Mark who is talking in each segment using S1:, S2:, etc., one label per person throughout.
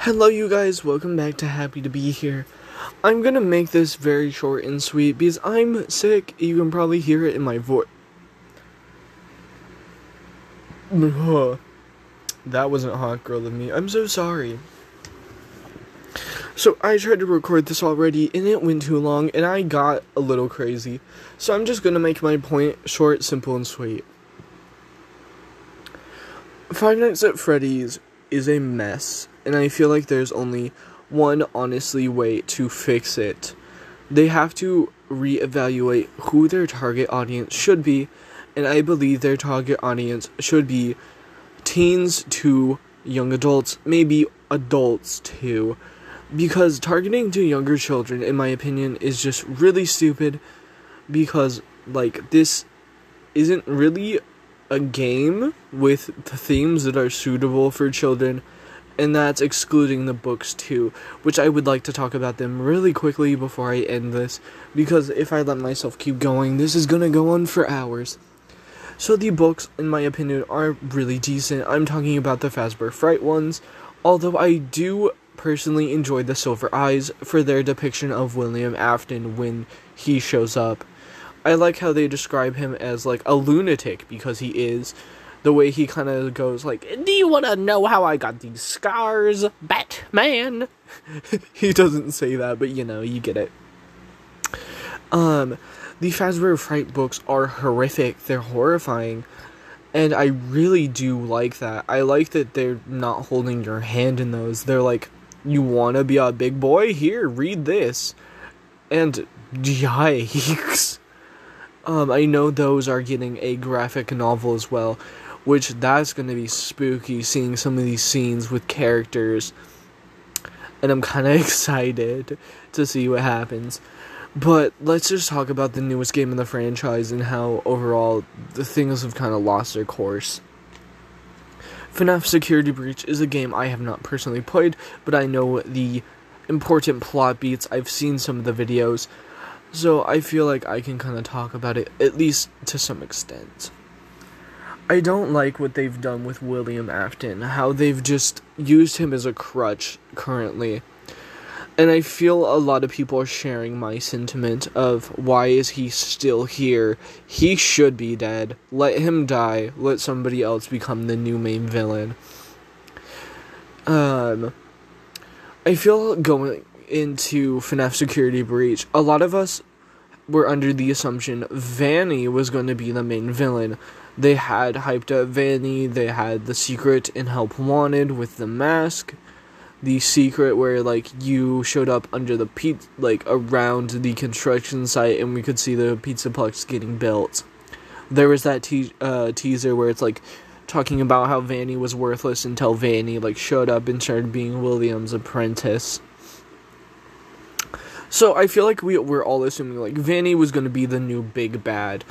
S1: Hello you guys, welcome back to Happy to Be Here. I'm gonna make this very short and sweet because I'm sick. You can probably hear it in my voice. That wasn't hot girl of me. I'm so sorry. So I tried to record this already and it went too long and I got a little crazy. So I'm just gonna make my point short, simple, and sweet. Five Nights at Freddy's is a mess, and I feel like there's only one honestly way to fix it. They have to reevaluate who their target audience should be, and I believe their target audience should be teens to young adults, maybe adults too, because targeting to younger children, in my opinion, is just really stupid, because, this isn't really a game with the themes that are suitable for children, and that's excluding the books too, which I would like to talk about them really quickly before I end this, because if I let myself keep going, this is gonna go on for hours. So the books, in my opinion, are really decent. I'm talking about the Fazbear Fright ones, although I do personally enjoy the Silver Eyes for their depiction of William Afton when he shows up. I like how they describe him as, a lunatic, because he is. The way he kind of goes, do you want to know how I got these scars, Batman? He doesn't say that, but, you get it. The Fazbear Fright books are horrific. They're horrifying. And I really do like that. I like that they're not holding your hand in those. They're like, you want to be a big boy? Here, read this. And, yikes. I know those are getting a graphic novel as well, which that's going to be spooky, seeing some of these scenes with characters, and I'm kind of excited to see what happens. But let's just talk about the newest game in the franchise and how overall the things have kind of lost their course. FNAF Security Breach is a game I have not personally played, but I know the important plot beats. I've seen some of the videos, so I feel like I can kind of talk about it, at least to some extent. I don't like what they've done with William Afton, how they've just used him as a crutch currently. And I feel a lot of people are sharing my sentiment of, why is he still here? He should be dead. Let him die. Let somebody else become the new main villain. I feel going into FNAF Security Breach, a lot of us were under the assumption Vanny was going to be the main villain. They had hyped up Vanny, they had the secret in Help Wanted with the mask, the secret where, you showed up under the around the construction site and we could see the Pizzaplex getting built. There was that teaser where it's, talking about how Vanny was worthless until Vanny, showed up and started being William's apprentice. So I feel like we're all assuming, Vanny was going to be the new big bad.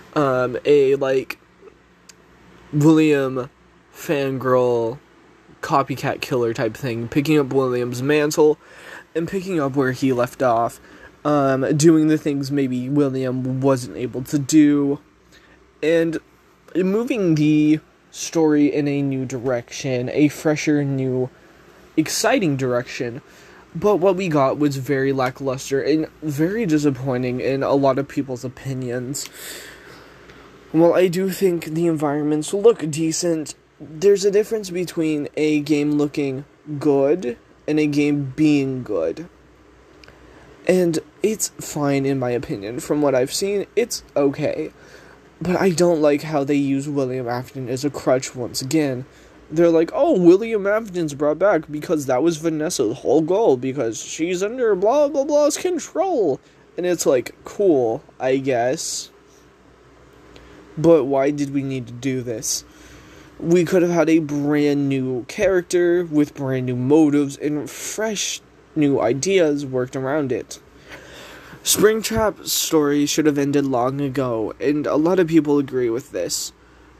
S1: William fangirl copycat killer type thing, picking up William's mantle and picking up where he left off, doing the things maybe William wasn't able to do, and moving the story in a new direction, a fresher, new, exciting direction. But what we got was very lackluster and very disappointing in a lot of people's opinions. While I do think the environments look decent, there's a difference between a game looking good and a game being good. And it's fine in my opinion. From what I've seen, it's okay. But I don't like how they use William Afton as a crutch once again. They're like, oh, William Afton's brought back because that was Vanessa's whole goal, because she's under blah blah blah's control. And it's cool, I guess. But why did we need to do this? We could have had a brand new character with brand new motives and fresh new ideas worked around it. Springtrap's story should have ended long ago, and a lot of people agree with this.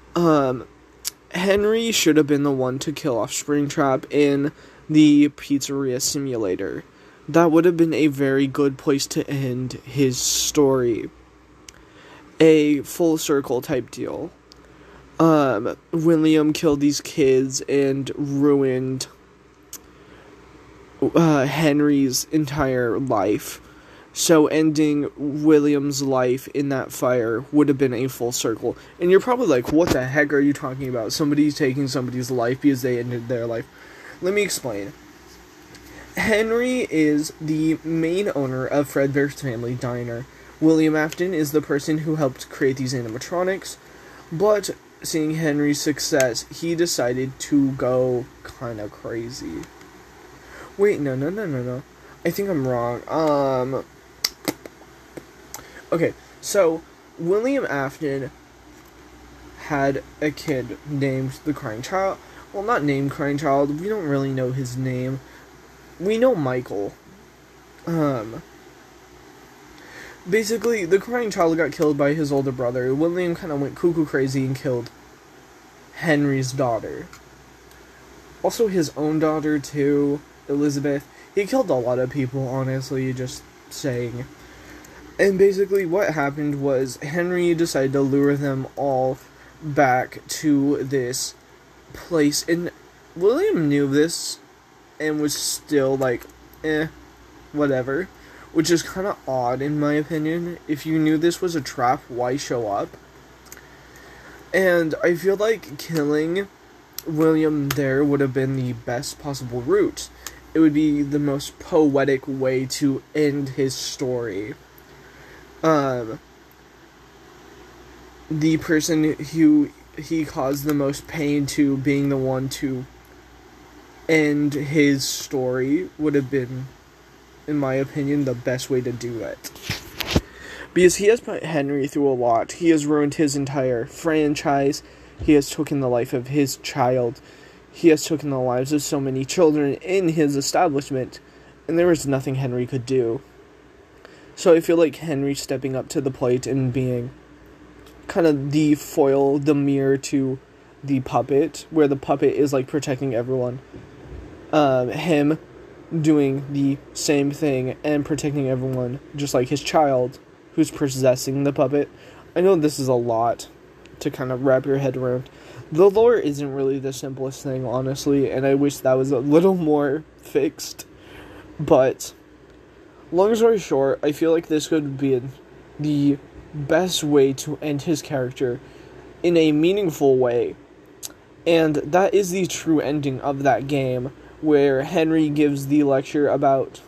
S1: Henry should have been the one to kill off Springtrap in the Pizzeria Simulator. That would have been a very good place to end his story. A full circle type deal. William killed these kids and ruined Henry's entire life. So ending William's life in that fire would have been a full circle. And you're probably like, what the heck are you talking about? Somebody's taking somebody's life because they ended their life. Let me explain. Henry is the main owner of Fredbear's Family Diner. William Afton is the person who helped create these animatronics. But seeing Henry's success, he decided to go kind of crazy. Wait, no. I think I'm wrong. Okay, so William Afton had a kid named the Crying Child. Well, not named Crying Child. We don't really know his name. We know Michael. Basically, the Crying Child got killed by his older brother. William kind of went cuckoo crazy and killed Henry's daughter. Also, his own daughter, too, Elizabeth. He killed a lot of people, honestly, just saying. And basically what happened was Henry decided to lure them all back to this place. And William knew this and was still like, whatever. Which is kind of odd in my opinion. If you knew this was a trap, why show up? And I feel like killing William there would have been the best possible route. It would be the most poetic way to end his story. The person who he caused the most pain to being the one to end his story would have been, in my opinion, the best way to do it. Because he has put Henry through a lot. He has ruined his entire franchise. He has taken the life of his child. He has taken the lives of so many children in his establishment. And there was nothing Henry could do. So I feel like Henry stepping up to the plate and being kind of the foil, the mirror to the puppet, where the puppet is like protecting everyone. Him doing the same thing and protecting everyone, just like his child, who's possessing the puppet. I know this is a lot to kind of wrap your head around. The lore isn't really the simplest thing, honestly, and I wish that was a little more fixed. But long story short, I feel like this could be the best way to end his character in a meaningful way. And that is the true ending of that game, where Henry gives the lecture about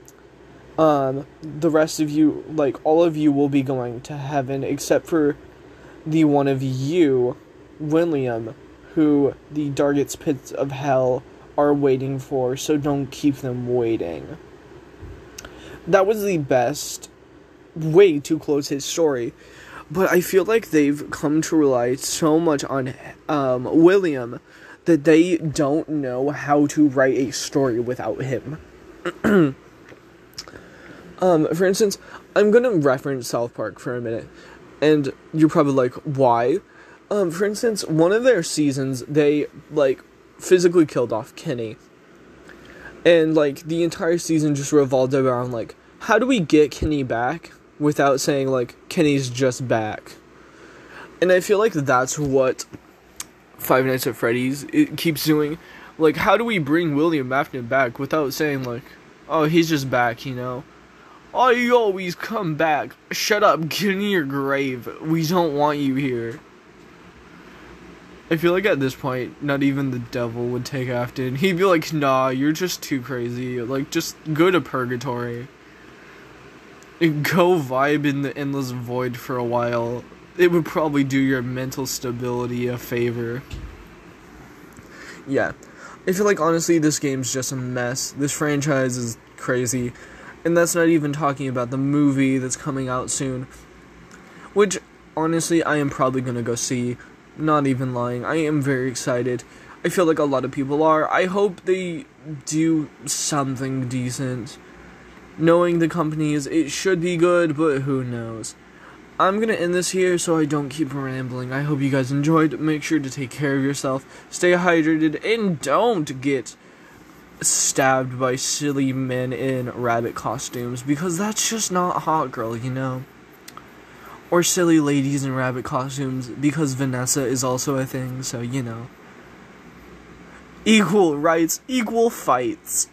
S1: the rest of you, like, all of you will be going to heaven, except for the one of you, William, who the darkest pits of hell are waiting for, so don't keep them waiting. That was the best way to close his story. But I feel like they've come to rely so much on William that they don't know how to write a story without him. For instance, I'm gonna reference South Park for a minute, and you're probably like, why? For instance, one of their seasons, they, like, physically killed off Kenny. And, like, the entire season just revolved around, like, how do we get Kenny back without saying, like, Kenny's just back? And I feel like that's what Five Nights at Freddy's it keeps doing. Like, how do we bring William Afton back without saying, like, oh, he's just back, you know? Oh, you always come back. Shut up, get in your grave. We don't want you here. I feel like at this point, not even the devil would take Afton. He'd be like, nah, you're just too crazy. Like, just go to purgatory. And go vibe in the endless void for a while. It would probably do your mental stability a favor. Yeah. I feel like, honestly, this game's just a mess. This franchise is crazy. And that's not even talking about the movie that's coming out soon. Which, honestly, I am probably gonna go see. Not even lying. I am very excited. I feel like a lot of people are. I hope they do something decent. Knowing the companies, it should be good, but who knows. I'm gonna end this here so I don't keep rambling. I hope you guys enjoyed. Make sure to take care of yourself. Stay hydrated. And don't get stabbed by silly men in rabbit costumes. Because that's just not hot, girl, you know? Or silly ladies in rabbit costumes, because Vanessa is also a thing, so, you know. Equal rights, equal fights.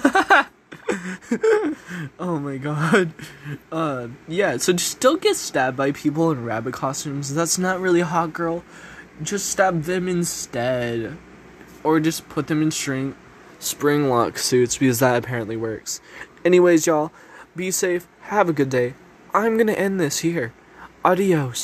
S1: Oh my god. Yeah, so just don't get stabbed by people in rabbit costumes. That's not really hot, girl. Just stab them instead. Or just put them in spring lock suits, because that apparently works. Anyways, y'all, be safe, have a good day. I'm gonna end this here. Adios.